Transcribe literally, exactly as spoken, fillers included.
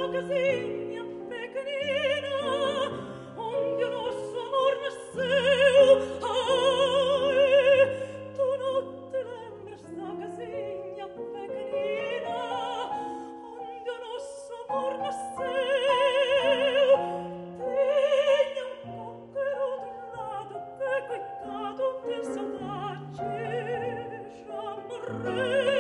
casinha pequenina, onde o nosso amor nasceu. Ai, tu não te lembras da casinha pequenina, onde o nosso amor nasceu. Tinha um coqueiro de lado que, coitado de saudade, já morreu.